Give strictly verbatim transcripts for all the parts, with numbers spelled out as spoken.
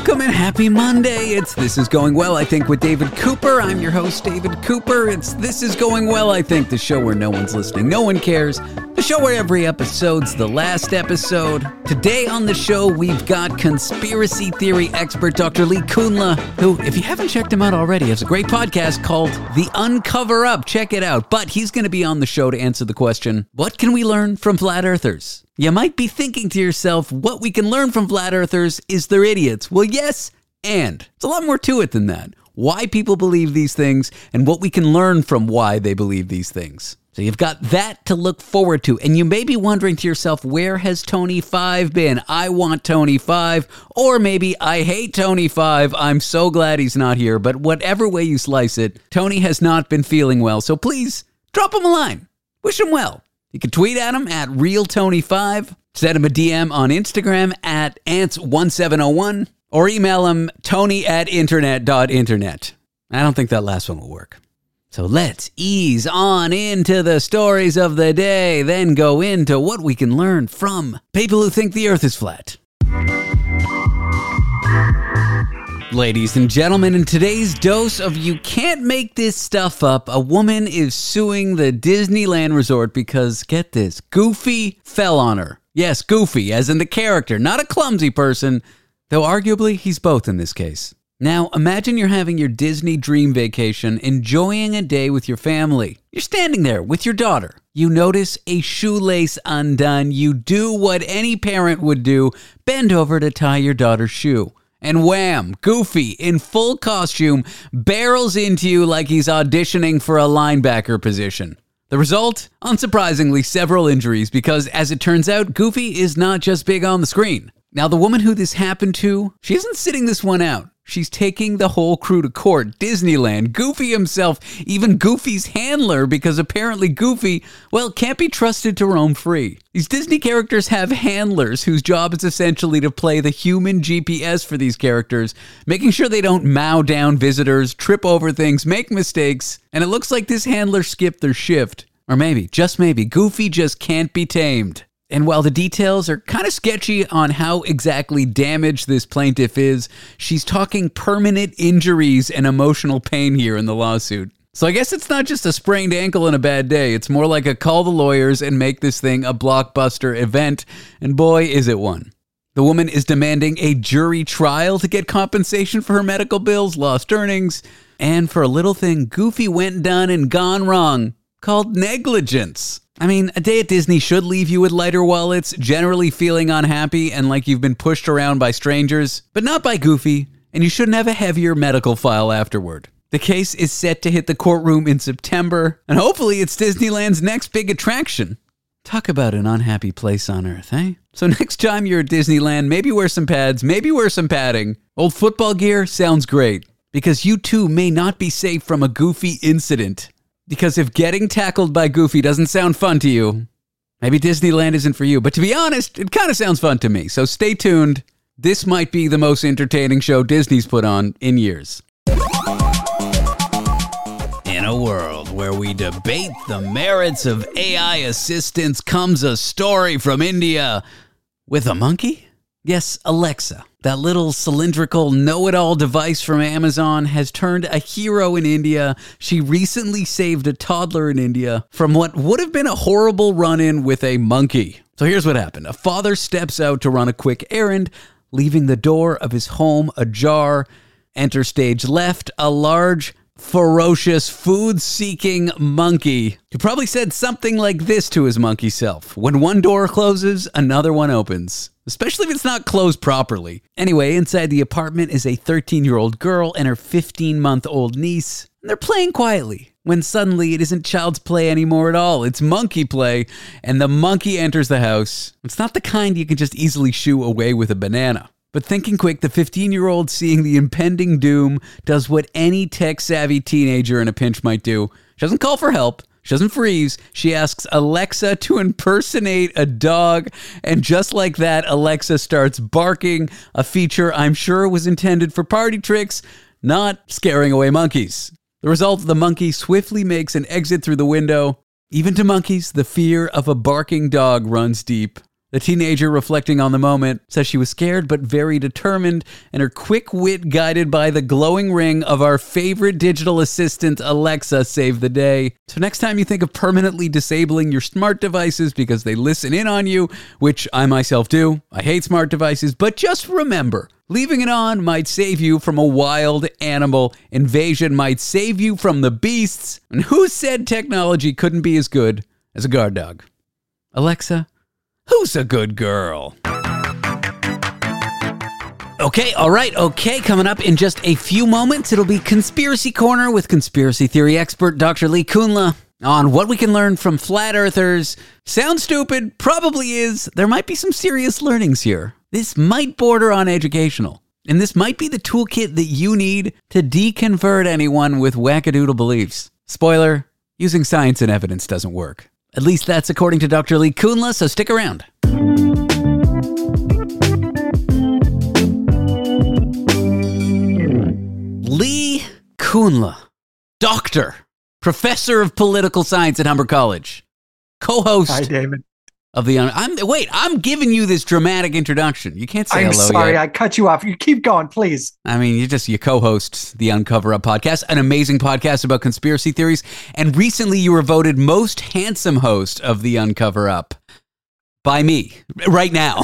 Welcome and happy Monday. It's This Is Going Well, I Think, with David Cooper. I'm your host, David Cooper. It's This Is Going Well, I Think, the show where no one's listening, no one cares. The show where every episode's the last episode. Today on the show, we've got conspiracy theory expert Doctor Lee Kunla, who, if you haven't checked him out already, has a great podcast called The Uncover Up. Check it out. But he's going to be on the show to answer the question, what can we learn from flat earthers? You might be thinking to yourself, what we can learn from flat earthers is they're idiots. Well, yes, and there's a lot more to it than that. Why people believe these things and what we can learn from why they believe these things. So you've got that to look forward to. And you may be wondering to yourself, where has Tony Five been? I want Tony Five. Or maybe I hate Tony Five. I'm so glad he's not here. But whatever way you slice it, Tony has not been feeling well. So please, drop him a line. Wish him well. You can tweet at him at Real Tony Five, send him a D M on Instagram at ants one seven zero one, or email him tony at internet dot internet. I don't think that last one will work. So let's ease on into the stories of the day, then go into what we can learn from people who think the earth is flat. Ladies and gentlemen, in today's dose of you can't make this stuff up, a woman is suing the Disneyland resort because, get this, Goofy fell on her. Yes, Goofy, as in the character, not a clumsy person, though arguably he's both in this case. Now, imagine you're having your Disney dream vacation, enjoying a day with your family. You're standing there with your daughter. You notice a shoelace undone. You do what any parent would do, bend over to tie your daughter's shoe. And wham, Goofy, in full costume, barrels into you like he's auditioning for a linebacker position. The result? Unsurprisingly, several injuries because, as it turns out, Goofy is not just big on the screen. Now, the woman who this happened to, she isn't sitting this one out. She's taking the whole crew to court. Disneyland, Goofy himself, even Goofy's handler, because apparently Goofy, well, can't be trusted to roam free. These Disney characters have handlers whose job is essentially to play the human G P S for these characters, making sure they don't mow down visitors, trip over things, make mistakes, and it looks like this handler skipped their shift. Or maybe, just maybe, Goofy just can't be tamed. And while the details are kind of sketchy on how exactly damaged this plaintiff is, she's talking permanent injuries and emotional pain here in the lawsuit. So I guess it's not just a sprained ankle and a bad day. It's more like a call the lawyers and make this thing a blockbuster event. And boy, is it one. The woman is demanding a jury trial to get compensation for her medical bills, lost earnings, and for a little thing Goofy went done and gone wrong called negligence. I mean, a day at Disney should leave you with lighter wallets, generally feeling unhappy and like you've been pushed around by strangers, but not by Goofy, and you shouldn't have a heavier medical file afterward. The case is set to hit the courtroom in September, and hopefully it's Disneyland's next big attraction. Talk about an unhappy place on earth, eh? So next time you're at Disneyland, maybe wear some pads, maybe wear some padding. Old football gear sounds great, because you too may not be safe from a Goofy incident. Because if getting tackled by Goofy doesn't sound fun to you, maybe Disneyland isn't for you. But to be honest, it kind of sounds fun to me. So stay tuned. This might be the most entertaining show Disney's put on in years. In a world where we debate the merits of A I assistance comes a story from India with a monkey? Yes, Alexa, that little cylindrical know-it-all device from Amazon, has turned a hero in India. She recently saved a toddler in India from what would have been a horrible run-in with a monkey. So here's what happened. A father steps out to run a quick errand, leaving the door of his home ajar. Enter stage left, a large, ferocious, food-seeking monkey who probably said something like this to his monkey self. When one door closes, another one opens. Especially if it's not closed properly. Anyway, inside the apartment is a thirteen-year-old girl and her fifteen-month-old niece. And they're playing quietly when suddenly it isn't child's play anymore at all. It's monkey play, and the monkey enters the house. It's not the kind you can just easily shoo away with a banana. But thinking quick, the fifteen-year-old, seeing the impending doom, does what any tech-savvy teenager in a pinch might do. She doesn't call for help. She doesn't freeze. She asks Alexa to impersonate a dog. And just like that, Alexa starts barking, a feature I'm sure was intended for party tricks, not scaring away monkeys. The result, the monkey swiftly makes an exit through the window. Even to monkeys, the fear of a barking dog runs deep. The teenager, reflecting on the moment, says she was scared but very determined, and her quick wit guided by the glowing ring of our favorite digital assistant, Alexa, saved the day. So next time you think of permanently disabling your smart devices because they listen in on you, which I myself do, I hate smart devices, but just remember, leaving it on might save you from a wild animal invasion, might save you from the beasts. And who said technology couldn't be as good as a guard dog? Alexa, who's a good girl? Okay, all right, okay. Coming up in just a few moments, it'll be Conspiracy Corner with conspiracy theory expert Doctor Lee Kunla on what we can learn from flat earthers. Sounds stupid, probably is. There might be some serious learnings here. This might border on educational. And this might be the toolkit that you need to deconvert anyone with wackadoodle beliefs. Spoiler, using science and evidence doesn't work. At least that's according to Doctor Lee Kunla, so stick around. Lee Kunla, doctor, professor of political science at Humber College, co-host Hi, David. of the... Un- I'm Wait, I'm giving you this dramatic introduction. You can't say I'm hello sorry, yet. I cut you off. You keep going, please. I mean, you just, you co-host the Uncover Up podcast, an amazing podcast about conspiracy theories. And recently you were voted most handsome host of the Uncover Up by me right now.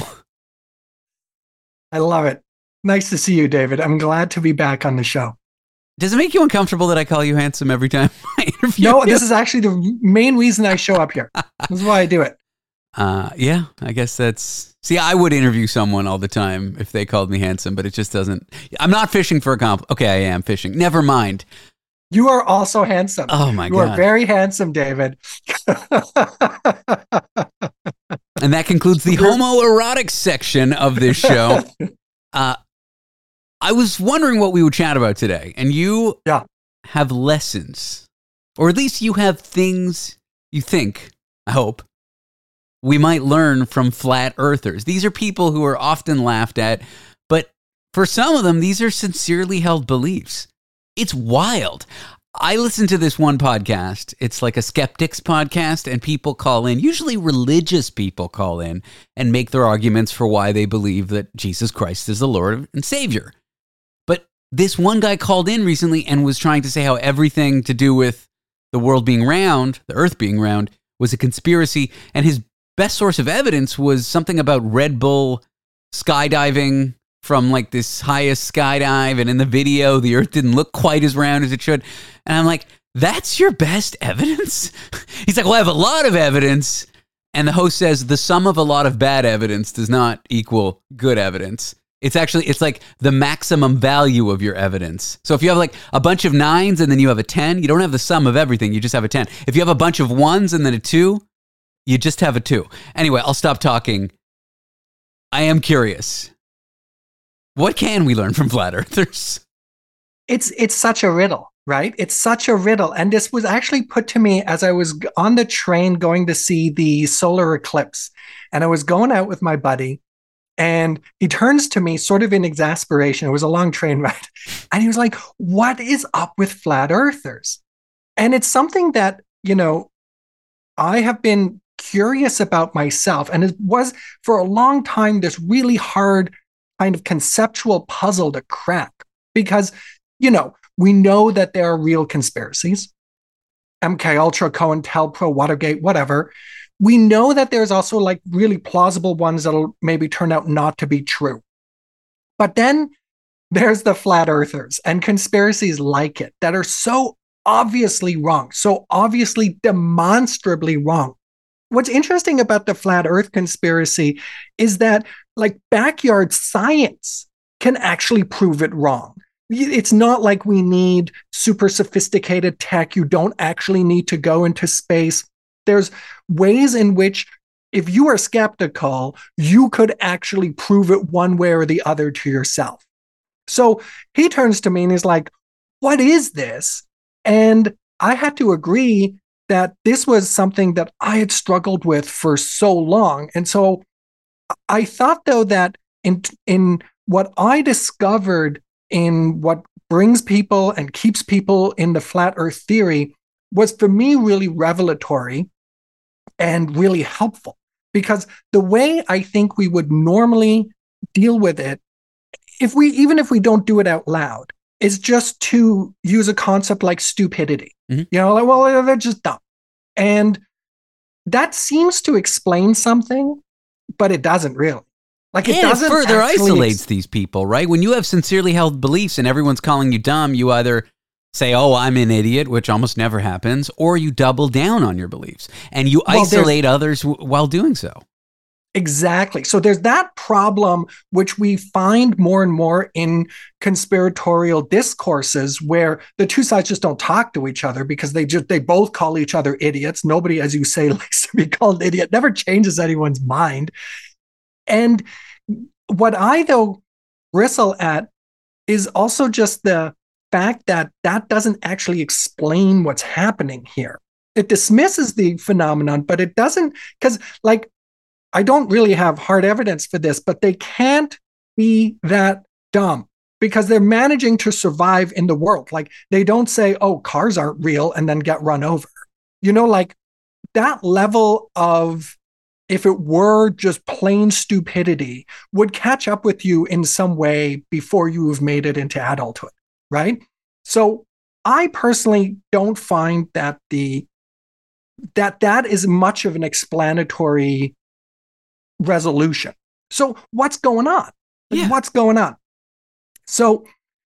I love it. Nice to see you, David. I'm glad to be back on the show. Does it make you uncomfortable that I call you handsome every time I interview No, you? this is actually the main reason I show up here. This is why I do it. Uh, yeah, I guess that's... See, I would interview someone all the time if they called me handsome, but it just doesn't... I'm not fishing for a compliment. Okay, I am fishing. Never mind. You are also handsome. Oh, my you God. You are very handsome, David. And that concludes the homoerotic section of this show. Uh, I was wondering what we would chat about today, and you yeah. have lessons, or at least you have things you think, I hope, we might learn from flat earthers. These are people who are often laughed at, but for some of them, these are sincerely held beliefs. It's wild. I listen to this one podcast. It's like a skeptics podcast, and people call in, usually religious people call in and make their arguments for why they believe that Jesus Christ is the Lord and Savior. But this one guy called in recently and was trying to say how everything to do with the world being round, the earth being round, was a conspiracy, and his best source of evidence was something about Red Bull skydiving from like this highest skydive, and in the video, the earth didn't look quite as round as it should. And I'm like, that's your best evidence? He's like, well, I have a lot of evidence. And the host says the sum of a lot of bad evidence does not equal good evidence. It's actually, it's like the maximum value of your evidence. So if you have like a bunch of nines and then you have a ten, you don't have the sum of everything. You just have a ten. If you have a bunch of ones and then a two, you just have a two. Anyway, I'll stop talking. I am curious. What can we learn from flat earthers? It's it's such a riddle, right? It's such a riddle. And this was actually put to me as I was on the train going to see the solar eclipse. And I was going out with my buddy, and he turns to me sort of in exasperation. It was a long train ride. And he was like, what is up with flat earthers? And it's something that, you know, I have been curious about myself. And it was for a long time this really hard kind of conceptual puzzle to crack, because, you know, we know that there are real conspiracies, M K Ultra, COINTELPRO, Watergate, whatever. We know that there's also like really plausible ones that'll maybe turn out not to be true. But then there's the flat earthers and conspiracies like it that are so obviously wrong, so obviously demonstrably wrong. What's interesting about the flat earth conspiracy is that like backyard science can actually prove it wrong. It's not like we need super sophisticated tech. You don't actually need to go into space. There's ways in which if you are skeptical, you could actually prove it one way or the other to yourself. So he turns to me and he's like, what is this? And I had to agree that this was something that I had struggled with for so long. And so I thought, though, that in in what I discovered in what brings people and keeps people in the flat earth theory was for me really revelatory and really helpful. Because the way I think we would normally deal with it, if we even if we don't do it out loud, is just to use a concept like stupidity. Mm-hmm. You know, like, well, they're just dumb. And that seems to explain something, but it doesn't really. Like it and doesn't it further isolates ex- these people, right? When you have sincerely held beliefs and everyone's calling you dumb, you either say, oh, I'm an idiot, which almost never happens, or you double down on your beliefs and you well, isolate others w- while doing so. Exactly. So there's that problem, which we find more and more in conspiratorial discourses where the two sides just don't talk to each other because they just, they both call each other idiots. Nobody, as you say, likes to be called an idiot, never changes anyone's mind. And what I, though, bristle at is also just the fact that that doesn't actually explain what's happening here. It dismisses the phenomenon, but it doesn't, because like, I don't really have hard evidence for this, but they can't be that dumb because they're managing to survive in the world. Like they don't say, oh, cars aren't real and then get run over. You know, like that level of, if it were just plain stupidity, would catch up with you in some way before you have made it into adulthood, right? So I personally don't find that the that that is much of an explanatory resolution. So what's going on? Like, yeah. What's going on? So,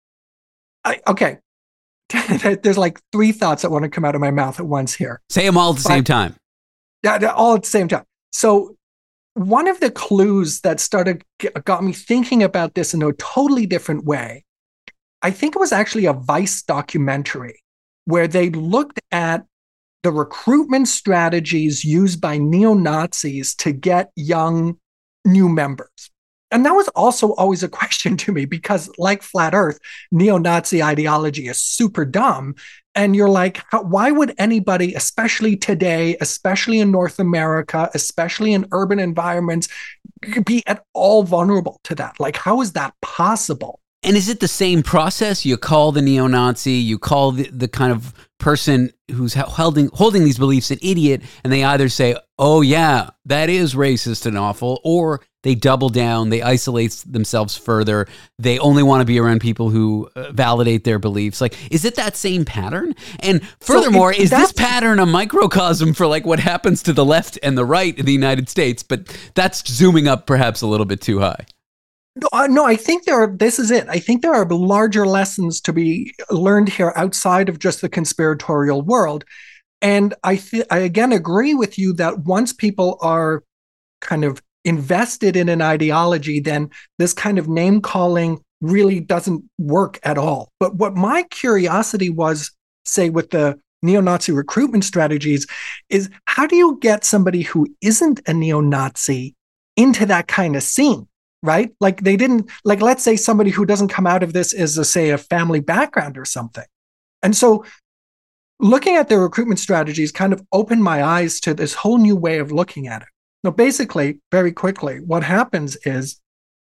I, okay, there's like three thoughts that want to come out of my mouth at once here. Say them all at the but, same time. Yeah, all at the same time. So one of the clues that started got me thinking about this in a totally different way, I think it was actually a Vice documentary where they looked at the recruitment strategies used by neo-Nazis to get young new members. And that was also always a question to me because, like Flat Earth, neo-Nazi ideology is super dumb. And you're like, how, why would anybody, especially today, especially in North America, especially in urban environments, be at all vulnerable to that? Like, how is that possible? And is it the same process? You call the neo-Nazi, you call the, the kind of person who's holding holding these beliefs an idiot, and they either say, oh yeah, that is racist and awful, or they double down, they isolate themselves further, they only want to be around people who validate their beliefs. Like, is it that same pattern? And furthermore, so is this pattern a microcosm for like what happens to the left and the right in the United States? But that's zooming up perhaps a little bit too high. No, uh, no, I think there are, this is it. I think there are larger lessons to be learned here outside of just the conspiratorial world. And I, th- I again agree with you that once people are kind of invested in an ideology, then this kind of name calling really doesn't work at all. But what my curiosity was, say, with the neo-Nazi recruitment strategies, is how do you get somebody who isn't a neo-Nazi into that kind of scene? Right? Like they didn't, like, let's say somebody who doesn't come out of this is, a, say, a family background or something. And so looking at their recruitment strategies kind of opened my eyes to this whole new way of looking at it. Now, basically, very quickly, what happens is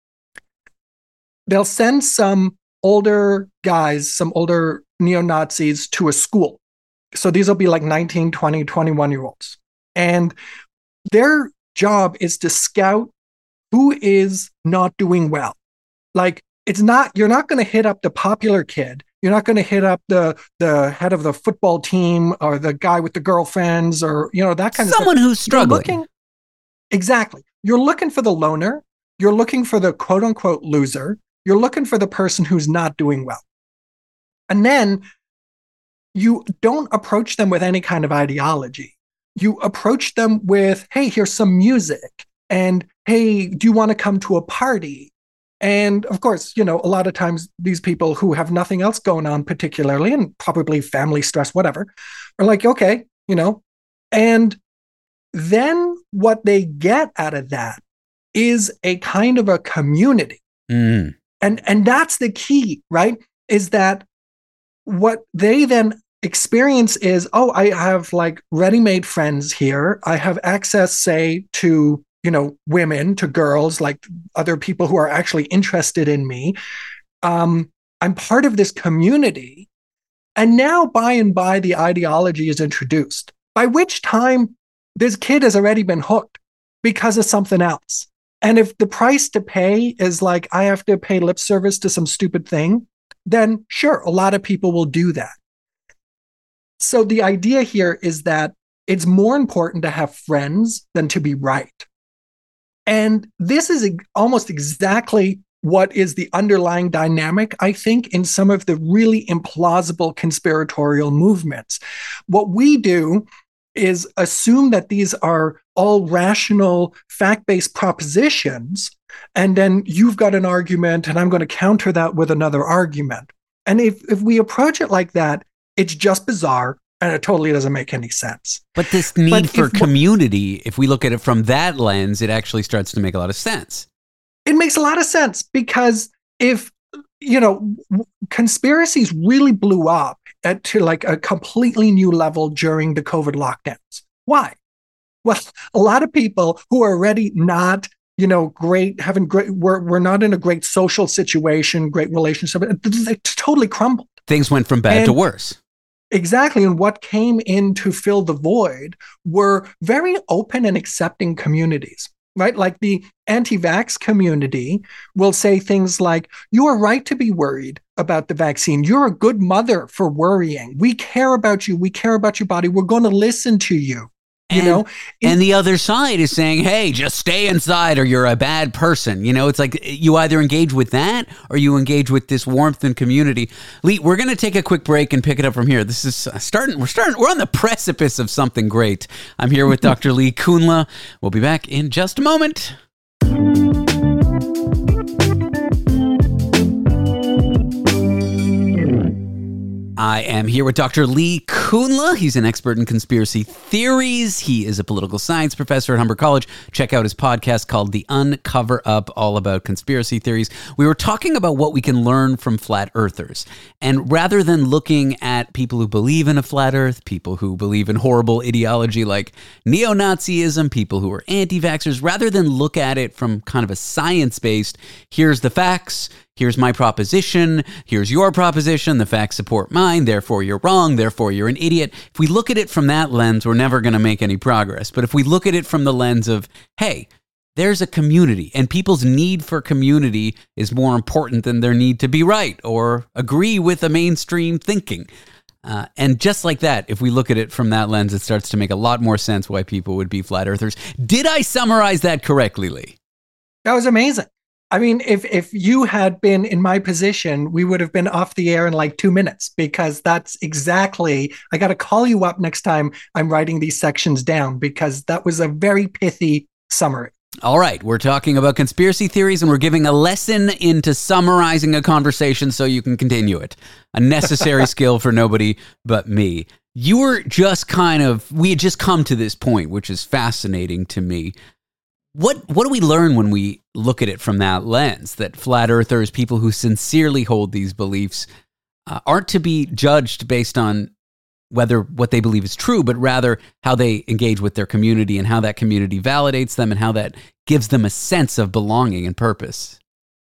they'll send some older guys, some older neo-Nazis to a school. So these will be like nineteen, twenty, twenty-one year olds. And their job is to scout who is not doing well. Like, it's not, you're not going to hit up the popular kid. You're not going to hit up the the head of the football team or the guy with the girlfriends or, you know, that kind Someone of stuff. Someone who's struggling. Looking, exactly. You're looking for the loner. You're looking for the quote unquote loser. You're looking for the person who's not doing well. And then you don't approach them with any kind of ideology. You approach them with, hey, here's some music. And hey, do you want to come to a party? And of course, you know, a lot of times these people who have nothing else going on particularly, and probably family stress, whatever, are like, okay, you know, and then what they get out of that is a kind of a community. Mm. And, and that's the key, right? Is that what they then experience is, oh, I have like ready-made friends here. I have access, say, to, you know, women, to girls, like other people who are actually interested in me. Um, I'm part of this community. And now by and by, the ideology is introduced, by which time this kid has already been hooked. because of something else. And if the price to pay is like, I have to pay lip service to some stupid thing, then sure, a lot of people will do that. So the idea here is that it's more important to have friends than to be right. And this is almost exactly what is the underlying dynamic, I think, in some of the really implausible conspiratorial movements. What we do is assume that these are all rational, fact-based propositions, and then you've got an argument, and I'm going to counter that with another argument. And if, if we approach it like that, it's just bizarre, and it totally doesn't make any sense. But this need But for if- community, if we look at it from that lens, it actually starts to make a lot of sense. It makes a lot of sense because if, you know, w- conspiracies really blew up at to like a completely new level during the COVID lockdowns. Why? Well, a lot of people who are already not, you know, great, having great, we're, we're not in a great social situation, great relationship, they totally crumbled. Things went from bad And- to worse. Exactly. And what came in to fill the void were very open and accepting communities, right? Like the anti-vax community will say things like, you are right to be worried about the vaccine. You're a good mother for worrying. We care about you. We care about your body. We're going to listen to you. You And- know, And the other side is saying, hey, just stay inside or you're a bad person. You know, it's like you either engage with that or you engage with this warmth and community. Lee, we're going to take a quick break and pick it up from here. This is starting, we're starting, we're on the precipice of something great. I'm here with Doctor Lee Kunla. We'll be back in just a moment. I am here with Doctor Lee Kunla. He's an expert in conspiracy theories. He is a political science professor at Humber College. Check out his podcast called The Uncover Up, all about conspiracy theories. We were talking about what we can learn from flat earthers. And rather than looking at people who believe in a flat earth, people who believe in horrible ideology like neo-Nazism, people who are anti-vaxxers, rather than look at it from kind of a science-based, here's the facts, here's my proposition, here's your proposition, the facts support mine, therefore you're wrong, therefore you're an idiot. If we look at it from that lens, we're never going to make any progress. But if we look at it from the lens of, hey, there's a community, and people's need for community is more important than their need to be right or agree with the mainstream thinking. Uh, and just like that, if we look at it from that lens, it starts to make a lot more sense why people would be flat earthers. Did I summarize that correctly, Lee? that was amazing. I mean, if if you had been in my position, we would have been off the air in like two minutes because that's exactly, I got to call you up next time I'm writing these sections down because that was a very pithy summary. All right, we're talking about conspiracy theories and we're giving a lesson into summarizing a conversation so you can continue it. A necessary skill for nobody but me. You were just kind of, we had just come to this point, which is fascinating to me. What what do we learn when we look at it from that lens? That flat earthers, people who sincerely hold these beliefs, uh, aren't to be judged based on whether what they believe is true, but rather how they engage with their community and how that community validates them and how that gives them a sense of belonging and purpose.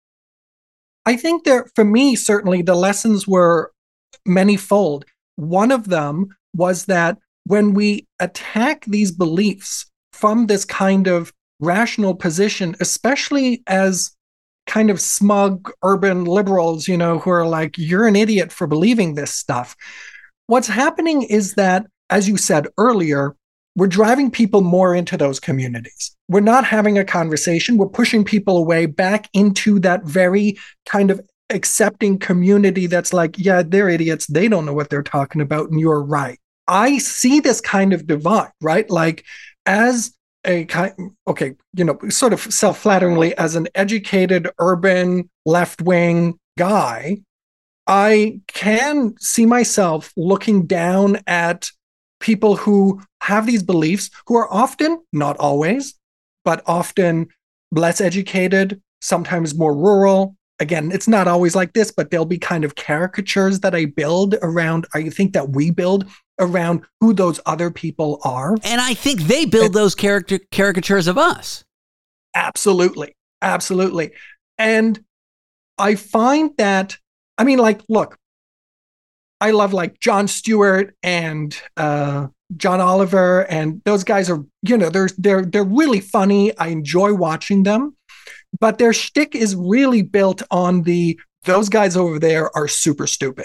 I think there, for me, certainly the lessons were manyfold. One of them was that when we attack these beliefs from this kind of rational position, especially as kind of smug urban liberals, you know, who are like, you're an idiot for believing this stuff. What's happening is that, as you said earlier, we're driving people more into those communities. We're not having a conversation. We're pushing people away back into that very kind of accepting community that's like, yeah, they're idiots. They don't know what they're talking about. And you're right. I see this kind of divide, right? Like as a kind, okay, you know, sort of self-flatteringly, as an educated urban left-wing guy, I can see myself looking down at people who have these beliefs, who are often, not always, but often less educated, sometimes more rural. Again, it's not always like this, but there'll be kind of caricatures that I build around, I think that we build around who those other people are. And I think they build those character caricatures of us. Absolutely. Absolutely. And I find that, I mean, like, look, I love like Jon Stewart and uh, John Oliver, and those guys are, you know, they're they're they're really funny. I enjoy watching them, but their shtick is really built on the those guys over there are super stupid,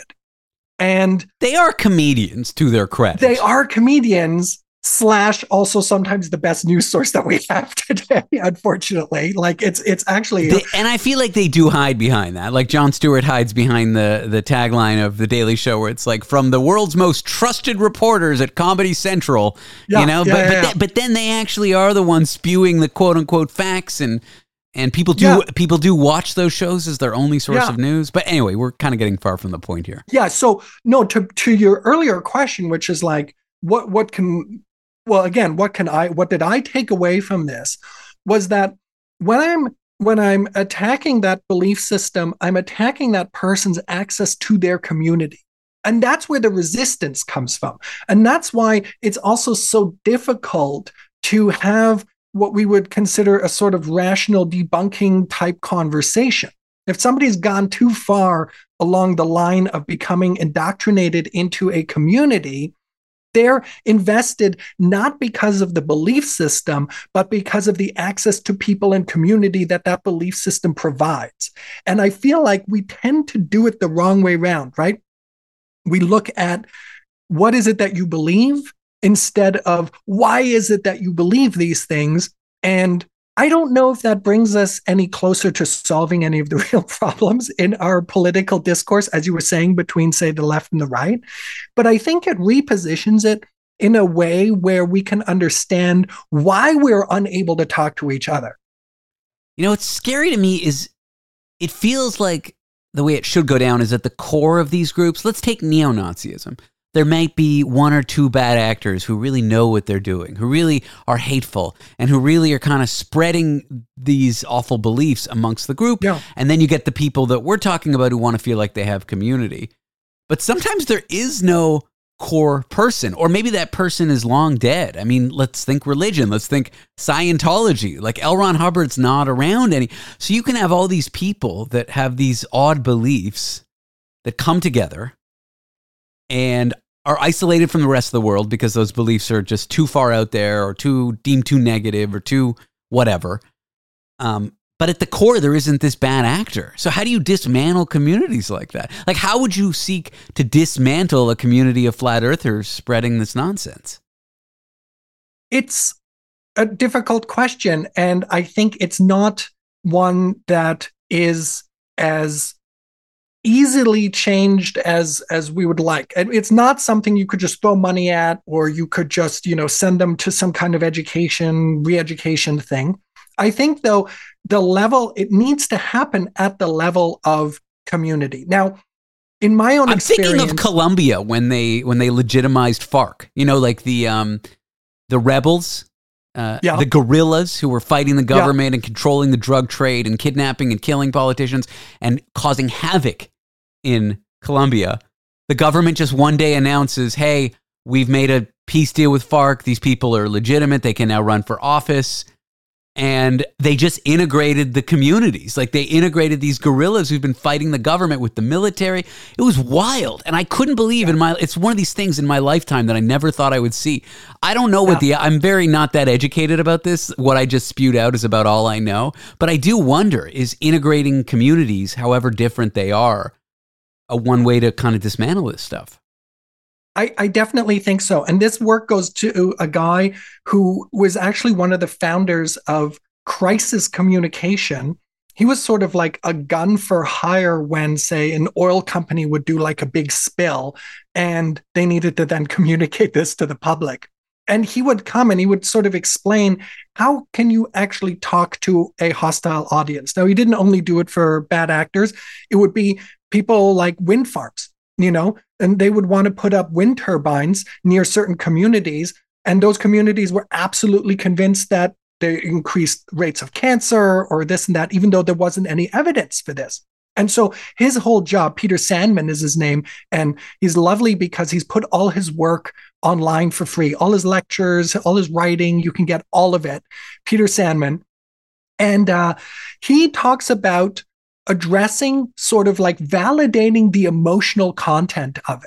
and they are comedians to their credit. They are comedians. Slash also sometimes the best news source that we have today, unfortunately. Like it's it's actually they, and I feel like they do hide behind that. Like Jon Stewart hides behind the the tagline of the Daily Show, where it's like, from the world's most trusted reporters at Comedy Central. Yeah, you know, yeah, but yeah, but, yeah. Th- but then they actually are the ones spewing the quote unquote facts, and and people do Yeah. people do watch those shows as their only source Yeah. of news. But anyway, we're kind of getting far from the point here. Yeah. So no, to to your earlier question, which is like, what what can well again, what can I what did I take away from this was that when I'm when I'm attacking that belief system, I'm attacking that person's access to their community. And that's where the resistance comes from. And that's why it's also so difficult to have what we would consider a sort of rational debunking type conversation. If somebody's gone too far along the line of becoming indoctrinated into a community, they're invested not because of the belief system, but because of the access to people and community that that belief system provides. And I feel like we tend to do it the wrong way around, right? We look at what is it that you believe instead of why is it that you believe these things. And I don't know if that brings us any closer to solving any of the real problems in our political discourse, as you were saying, between, say, the left and the right. But I think it repositions it in a way where we can understand why we're unable to talk to each other. You know, what's scary to me is it feels like the way it should go down is at the core of these groups. Let's take neo-Nazism. There might be one or two bad actors who really know what they're doing, who really are hateful, and who really are kind of spreading these awful beliefs amongst the group. Yeah. And then you get the people that we're talking about who want to feel like they have community. But sometimes there is no core person, or maybe that person is long dead. I mean, let's think religion. Let's think Scientology. Like L. Ron Hubbard's not around any. So you can have all these people that have these odd beliefs that come together and are isolated from the rest of the world because those beliefs are just too far out there or too deemed too negative or too whatever. Um, but at the core, there isn't this bad actor. So how do you dismantle communities like that? Like, how would you seek to dismantle a community of flat earthers spreading this nonsense? It's a difficult question. And I think it's not one that is as easily changed as as we would like. And it's not something you could just throw money at, or you could just, you know, send them to some kind of education, re-education thing. I think, though, the level, it needs to happen at the level of community. Now, in my own I'm experience, thinking of Colombia when they when they legitimized FARC. You know, like the um, the rebels, uh, Yeah. the guerrillas who were fighting the government and controlling the drug trade and kidnapping and killing politicians and causing havoc in Colombia. The government just one day announces, hey, we've made a peace deal with FARC. These people are legitimate. They can now run for office. And they just integrated the communities. Like they integrated these guerrillas who've been fighting the government with the military. It was wild. And I couldn't believe in my, it's one of these things in my lifetime that I never thought I would see. I don't know what the, I'm very not that educated about this. What I just spewed out is about all I know. But I do wonder, is integrating communities, however different they are, a one way to kind of dismantle this stuff? I, I definitely think so. And this work goes to a guy who was actually one of the founders of crisis communication. He was sort of like a gun for hire when, say, an oil company would do like a big spill and they needed to then communicate this to the public. And he would come and he would sort of explain, how can you actually talk to a hostile audience? Now, he didn't only do it for bad actors. It would be people like wind farms, you know, and they would want to put up wind turbines near certain communities. And those communities were absolutely convinced that they increased rates of cancer or this and that, even though there wasn't any evidence for this. And so his whole job, Peter Sandman is his name, and he's lovely because he's put all his work online for free, all his lectures, all his writing, you can get all of it, Peter Sandman. And uh, he talks about addressing sort of like validating the emotional content of it.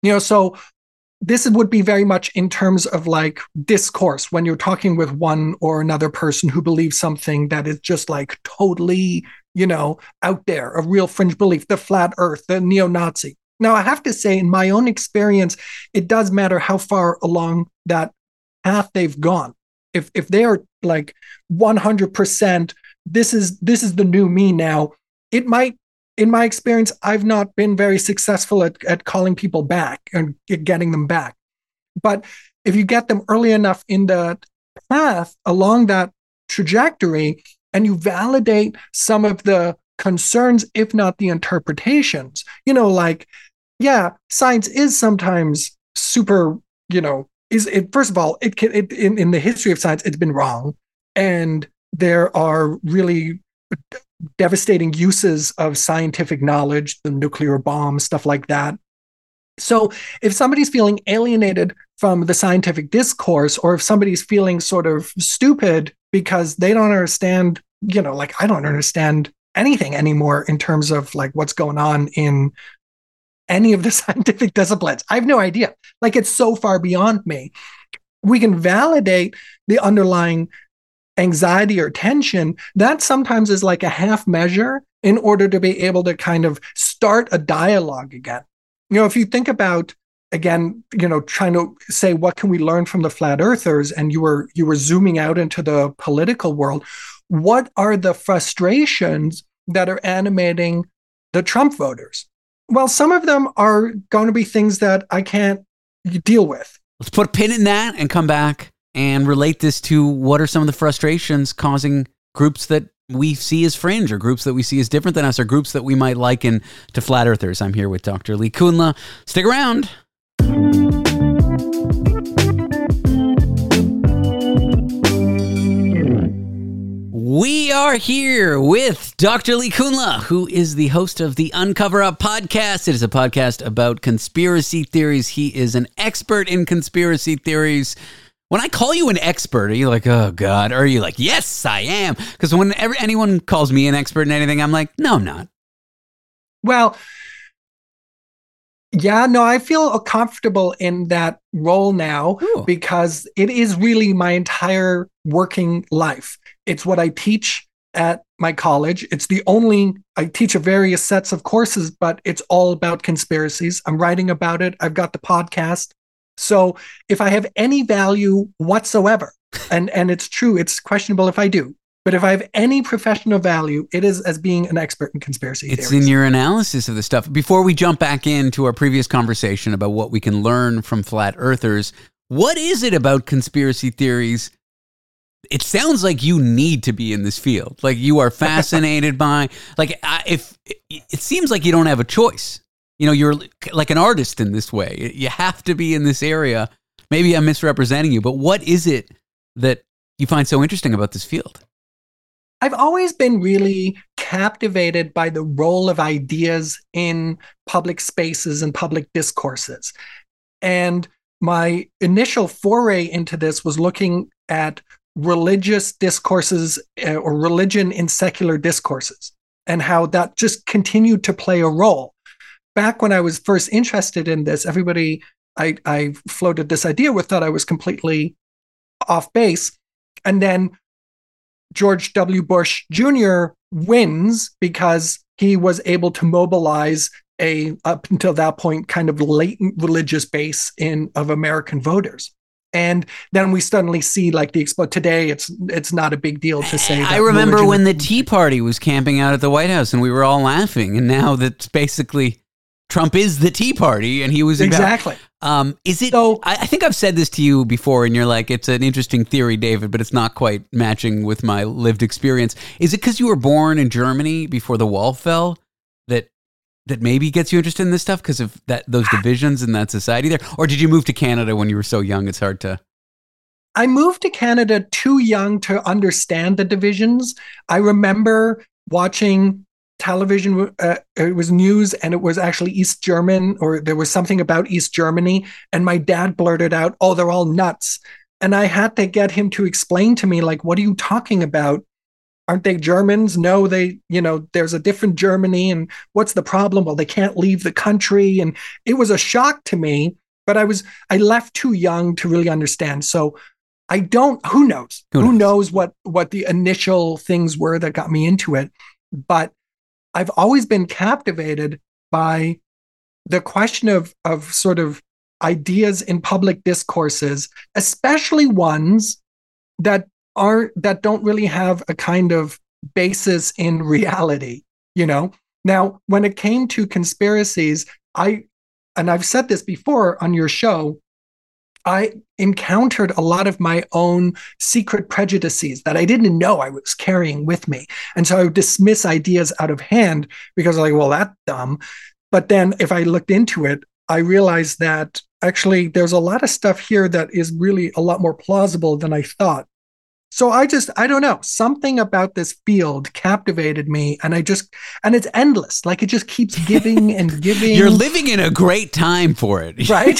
You know, so this would be very much in terms of like discourse when you're talking with one or another person who believes something that is just like totally, you know, out there, a real fringe belief, the flat earth, the neo-Nazi. Now, I have to say, in my own experience, it does matter how far along that path they've gone. If if they are like one hundred percent, this is this is the new me now, it might, in my experience, I've not been very successful at, at calling people back and getting them back. But if you get them early enough in the path along that trajectory and you validate some of the concerns, if not the interpretations, you know, like, yeah, science is sometimes super, you know, is it, first of all, it can, it, in, in the history of science, it's been wrong. And there are really devastating uses of scientific knowledge, the nuclear bomb, stuff like that. So if somebody's feeling alienated from the scientific discourse, or if somebody's feeling sort of stupid because they don't understand, you know, like I don't understand anything anymore in terms of like what's going on in any of the scientific disciplines. I have no idea. Like it's so far beyond me. We can validate the underlying anxiety or tension. That sometimes is like a half measure in order to be able to kind of start a dialogue again. You know, if you think about, again, you know, trying to say, what can we learn from the flat earthers? And you were, you were zooming out into the political world. What are the frustrations that are animating the Trump voters? Well, some of them are going to be things that I can't deal with. Let's put a pin in that and come back and relate this to what are some of the frustrations causing groups that we see as fringe, or groups that we see as different than us, or groups that we might liken to flat earthers. I'm here with Doctor Lee Kunla. Stick around. We are here with Doctor Lee Kunla, who is the host of the Uncover Up podcast. It is a podcast about conspiracy theories. He is an expert in conspiracy theories. When I call you an expert, are you like, oh, God? Or are you like, yes, I am? Because whenever anyone calls me an expert in anything, I'm like, no, I'm not. Well, yeah, no, I feel comfortable in that role now. Ooh. Because it is really my entire working life. It's what I teach at my college. It's the only, I teach a various sets of courses, but it's all about conspiracies. I'm writing about it. I've got the podcast. So if I have any value whatsoever, and, and it's true, it's questionable if I do, but if I have any professional value, it is as being an expert in conspiracy it's theories. In your analysis of the stuff. Before we jump back into our previous conversation about what we can learn from flat earthers, what is it about conspiracy theories? It sounds like you need to be in this field. Like you are fascinated by, like if it seems like you don't have a choice. You know, you're like an artist in this way. You have to be in this area. Maybe I'm misrepresenting you, but what is it that you find so interesting about this field? I've always been really captivated by the role of ideas in public spaces and public discourses. And my initial foray into this was looking at religious discourses uh, or religion in secular discourses and how that just continued to play a role. Back when I was first interested in this, everybody I, I floated this idea with thought I was completely off base. And then George W. Bush Junior wins because he was able to mobilize a, up until that point, kind of latent religious base in of American voters. And then we suddenly see like the expo today. It's it's not a big deal to say. That I remember religion- when the Tea Party was camping out at the White House and we were all laughing. And now that's basically Trump is the Tea Party, and he was in exactly. Um, is it? So, I, I think I've said this to you before, and you're like, "It's an interesting theory, David, but it's not quite matching with my lived experience." Is it because you were born in Germany before the wall fell that that maybe gets you interested in this stuff because of that those divisions in that society there, or did you move to Canada when you were so young? It's hard to. I moved to Canada too young to understand the divisions. I remember watching television, uh, it was news, and it was actually East German, or there was something about East Germany, and my dad blurted out, "Oh, they're all nuts." And I had to get him to explain to me, like, what are you talking about? aren't they Germans? No, they, you know, there's a different Germany. And what's the problem? Well, they can't leave the country. And it was a shock to me, but I was, I left too young to really understand. So I don't, who knows? Who knows, who knows what, what the initial things were that got me into it. But I've always been captivated by the question of, of sort of ideas in public discourses, especially ones that are that don't really have a kind of basis in reality, you know. Now, when it came to conspiracies, I and I've said this before on your show, I encountered a lot of my own secret prejudices that I didn't know I was carrying with me. And so I would dismiss ideas out of hand because I'm like, well, that's dumb. But then if I looked into it, I realized that actually there's a lot of stuff here that is really a lot more plausible than I thought. So I just, I don't know, something about this field captivated me, and I just, and it's endless. Like it just keeps giving and giving. You're living in a great time for it. Right?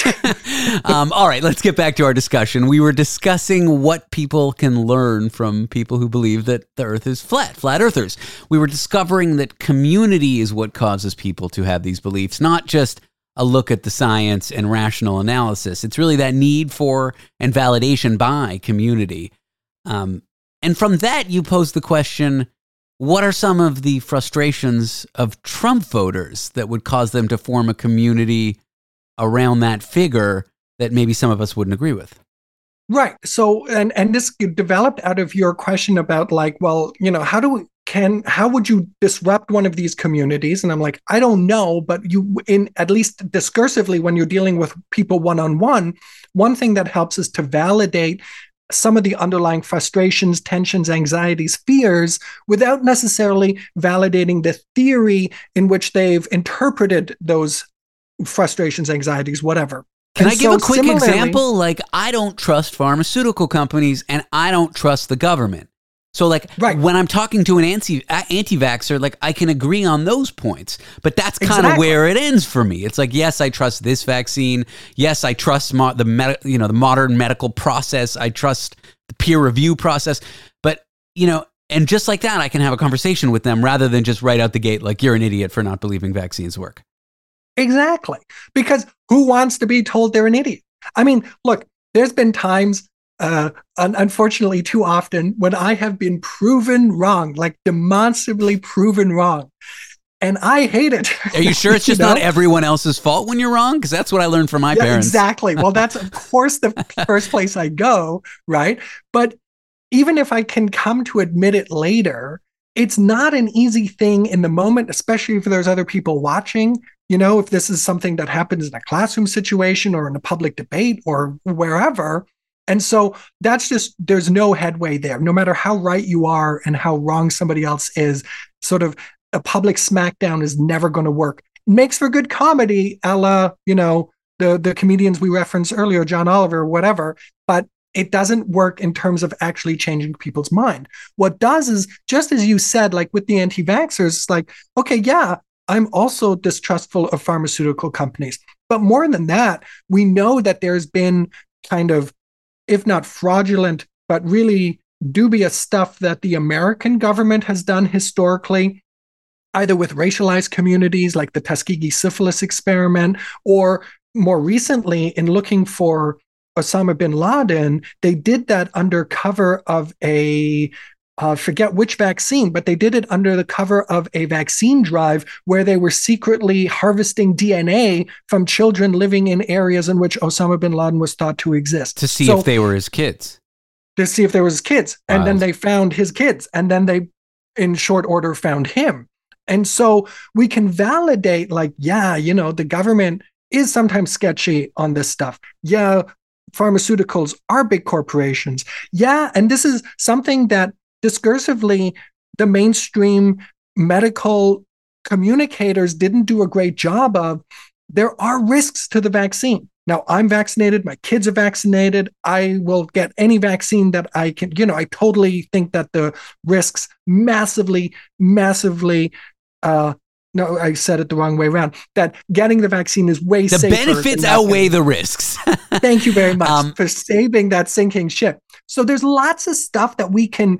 um, all right, let's get back to our discussion. We were discussing what people can learn from people who believe that the earth is flat, flat earthers. We were discovering that community is what causes people to have these beliefs, not just a look at the science and rational analysis. It's really that need for and validation by community. Um, and from that, you pose the question, what are some of the frustrations of Trump voters that would cause them to form a community around that figure that maybe some of us wouldn't agree with? Right. So, and, and this developed out of your question about like, well, you know, how do we, can, how would you disrupt one of these communities? And I'm like, I don't know, but you, in at least discursively, when you're dealing with people one-on-one, one thing that helps is to validate some of the underlying frustrations, tensions, anxieties, fears, without necessarily validating the theory in which they've interpreted those frustrations, anxieties, whatever. Can and I give so a quick similarly, example? Like, I don't trust pharmaceutical companies and I don't trust the government. So like right. when I'm talking to an anti, anti-vaxxer, like I can agree on those points, but that's kind of exactly. where it ends for me. It's like, yes, I trust this vaccine. Yes, I trust mo- the med- you know the modern medical process. I trust the peer review process. But, you know, and just like that, I can have a conversation with them rather than just right out the gate, like you're an idiot for not believing vaccines work. Exactly. Because who wants to be told they're an idiot? I mean, look, there's been times Uh, un- unfortunately, too often when I have been proven wrong, like demonstrably proven wrong, and I hate it. Are you sure it's just you know? not everyone else's fault when you're wrong? Because that's what I learned from my yeah, parents. Exactly. Well, that's of course the first place I go, right? But even if I can come to admit it later, it's not an easy thing in the moment, especially if there's other people watching. You know, if this is something that happens in a classroom situation or in a public debate or wherever. And so that's just, there's no headway there. No matter how right you are and how wrong somebody else is, sort of a public smackdown is never going to work. It makes for good comedy, a la, you know, the, the comedians we referenced earlier, John Oliver, or whatever, but it doesn't work in terms of actually changing people's mind. What does is, just as you said, like with the anti-vaxxers, it's like, okay, yeah, I'm also distrustful of pharmaceutical companies. But more than that, we know that there's been kind of, if not fraudulent, but really dubious stuff that the American government has done historically, either with racialized communities like the Tuskegee syphilis experiment, or more recently in looking for Osama bin Laden, they did that under cover of a, uh, forget which vaccine, but they did it under the cover of a vaccine drive where they were secretly harvesting D N A from children living in areas in which Osama bin Laden was thought to exist. To see so, if they were his kids. To see if they were his kids. Wild. And then they found his kids. And then they, in short order, found him. And so we can validate, like, yeah, you know, the government is sometimes sketchy on this stuff. Yeah, pharmaceuticals are big corporations. Yeah, and this is something that discursively, the mainstream medical communicators didn't do a great job of. There are risks to the vaccine. Now, I'm vaccinated. My kids are vaccinated. I will get any vaccine that I can. You know, I totally think that the risks massively, massively, uh, no, I said it the wrong way around, that getting the vaccine is way the safer. The benefits outweigh the risks. Thank you very much um, for saving that sinking ship. So there's lots of stuff that we can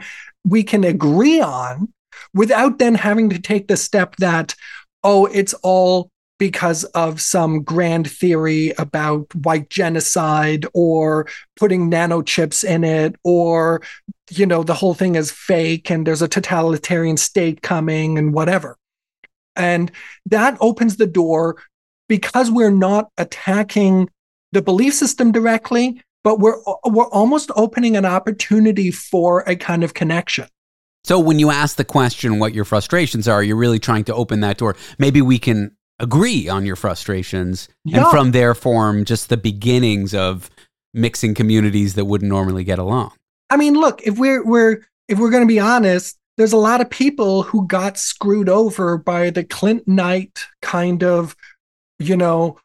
we can agree on without then having to take the step that, oh, it's all because of some grand theory about white genocide or putting nanochips in it, or, you know, the whole thing is fake and there's a totalitarian state coming and whatever. And that opens the door, because we're not attacking the belief system directly, but we're we're almost opening an opportunity for a kind of connection. So when you ask the question what your frustrations are, you're really trying to open that door. Maybe we can agree on your frustrations, yeah. and from there form just the beginnings of mixing communities that wouldn't normally get along. I mean, look, if we're we're if we're going to be honest, there's a lot of people who got screwed over by the Clintonite kind of, you know,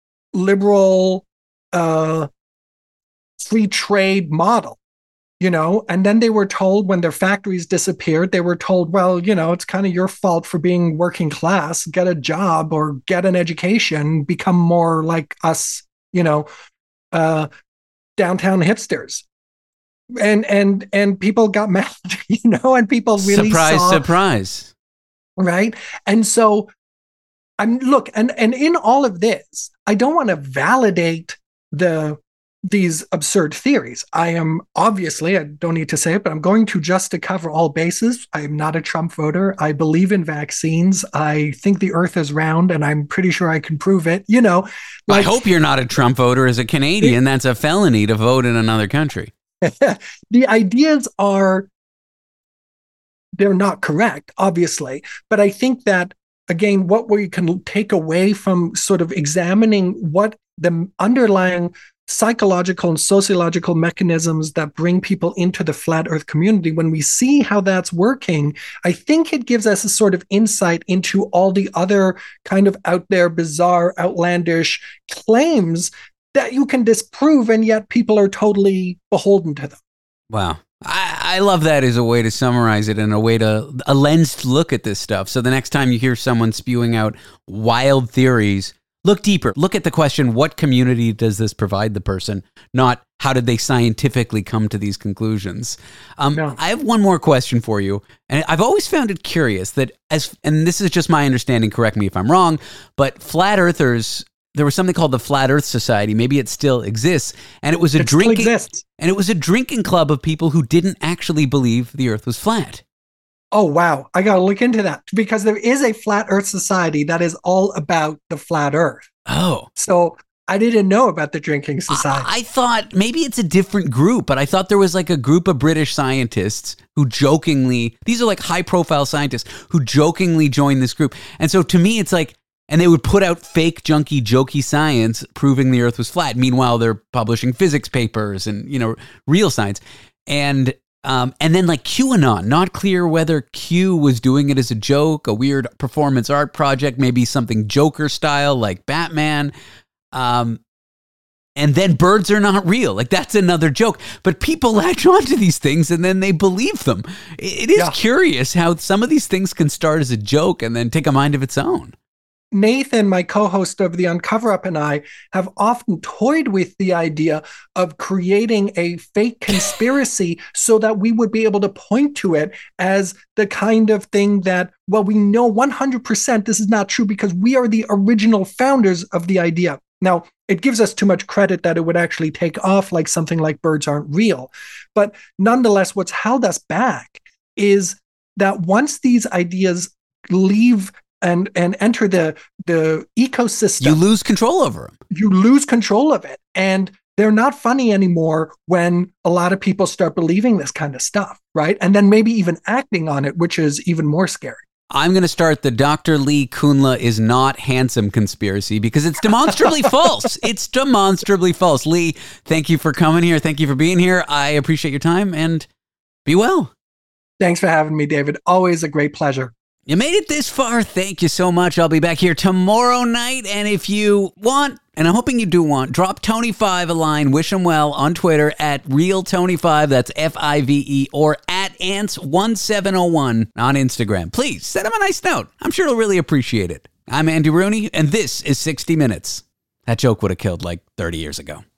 liberal uh, free trade model. You know, and then they were told when their factories disappeared, they were told, well, you know, it's kind of your fault for being working class, get a job or get an education, become more like us, you know, uh, downtown hipsters. And, and, and people got mad, you know, and people really surprise, saw, surprise. Right. And so I'm look, and, and in all of this, I don't want to validate the these absurd theories. I am obviously, I don't need to say it, but I'm going to, just to cover all bases, I am not a Trump voter. I believe in vaccines. I think the earth is round, and I'm pretty sure I can prove it. You know, like, I hope you're not a Trump voter. As a Canadian, it, that's a felony to vote in another country. The ideas are, they're not correct, obviously, but I think that, again, what we can take away from sort of examining what the underlying psychological and sociological mechanisms that bring people into the flat earth community, when we see how that's working, I think it gives us a sort of insight into all the other kind of out there, bizarre, outlandish claims that you can disprove, and yet people are totally beholden to them. Wow. I, I love that as a way to summarize it, and a way to, a lens to look at this stuff. So the next time you hear someone spewing out wild theories, look deeper. Look at the question, what community does this provide the person? Not how did they scientifically come to these conclusions? Um, no. I have one more question for you. And I've always found it curious that, as, and this is just my understanding, correct me if I'm wrong, but flat earthers, there was something called the Flat Earth Society. Maybe it still exists. And it was a it drinking, still exists. And it was a drinking club of people who didn't actually believe the earth was flat. Oh, wow. I got to look into that, because there is a Flat Earth Society that is all about the flat earth. Oh. So I didn't know about the drinking society. I, I thought maybe it's a different group, but I thought there was like a group of British scientists who jokingly, these are like high profile scientists who jokingly joined this group. And so to me, it's like, and they would put out fake, junky, jokey science proving the earth was flat. Meanwhile, they're publishing physics papers and, you know, real science. And Um, and then like QAnon, not clear whether Q was doing it as a joke, a weird performance art project, maybe something Joker style like Batman. Um, and then birds are not real. Like that's another joke. But people latch onto these things and then they believe them. It, it is yeah. curious how some of these things can start as a joke and then take a mind of its own. Nathan, my co-host of the Uncover Up, and I have often toyed with the idea of creating a fake conspiracy so that we would be able to point to it as the kind of thing that, well, we know one hundred percent this is not true because we are the original founders of the idea. Now, it gives us too much credit that it would actually take off like something like birds aren't real. But nonetheless, what's held us back is that once these ideas leave and and enter the the ecosystem, you lose control over them. You lose control of it. And they're not funny anymore when a lot of people start believing this kind of stuff, right? And then maybe even acting on it, which is even more scary. I'm going to start the Doctor Lee Kunla is not handsome conspiracy because it's demonstrably false. It's demonstrably false. Lee, thank you for coming here. Thank you for being here. I appreciate your time, and be well. Thanks for having me, David. Always a great pleasure. You made it this far. Thank you so much. I'll be back here tomorrow night. And if you want, and I'm hoping you do want, drop Tony five a line, wish him well on Twitter at Real Tony five, that's F I V E, or at Ants one seven oh one on Instagram. Please send him a nice note. I'm sure he'll really appreciate it. I'm Andy Rooney, and this is sixty minutes. That joke would have killed like thirty years ago.